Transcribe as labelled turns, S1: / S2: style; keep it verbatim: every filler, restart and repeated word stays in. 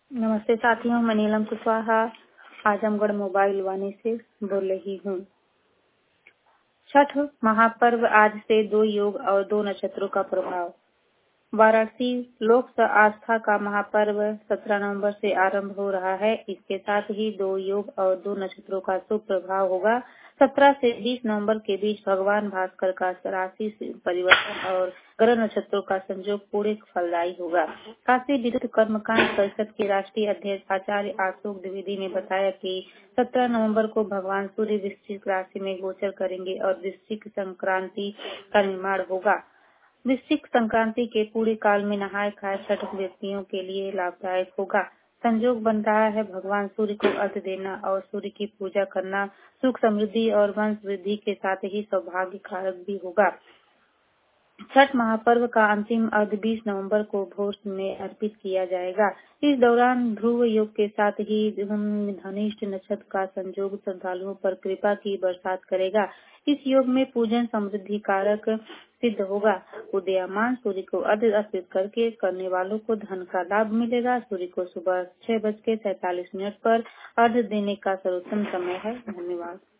S1: नमस्ते साथियों, मैं नीलम कुशवाहा आजमगढ़ मोबाइल वाणी से बोल रही हूँ। छठ महापर्व आज से दो योग और दो नक्षत्रों का प्रभाव। वाराणसी लोक आस्था का महापर्व सत्रह नवंबर से आरंभ हो रहा है। इसके साथ ही दो योग और दो नक्षत्रों का शुभ प्रभाव होगा। सत्रह से बीस नवंबर के बीच भगवान भास्कर का राशि परिवर्तन और ग्रह नक्षत्रों का संयोग पूरे फलदायी होगा। काशी विद्युत कर्मकांड परिषद के राष्ट्रीय अध्यक्ष आचार्य अशोक द्विवेदी ने बताया कि सत्रह नवंबर को भगवान सूर्य वृश्चिक राशि में गोचर करेंगे और वृश्चिक संक्रांति का निर्माण होगा। वृश्चिक संक्रांति के पूरे काल में नहाय खाए छठ व्यक्तियों के लिए लाभदायक होगा। संयोग बन रहा है भगवान सूर्य को अर्घ्य देना और सूर्य की पूजा करना सुख समृद्धि और वंश वृद्धि के साथ ही सौभाग्य कारक भी होगा। छठ महापर्व का अंतिम अर्घ्य बीस नवंबर को भोर में अर्पित किया जाएगा। इस दौरान ध्रुव योग के साथ ही धनिष्ठ नक्षत्र का संयोग श्रद्धालुओं पर कृपा की बरसात करेगा। इस योग में पूजन समृद्धि कारक सिद्ध होगा। उदयमान सूर्य को अर्घ्य अर्पित करके करने वालों को धन का लाभ मिलेगा। सूर्य को सुबह छह बज के सैतालीस मिनट पर अर्घ्य देने का सर्वोत्तम समय है। धन्यवाद।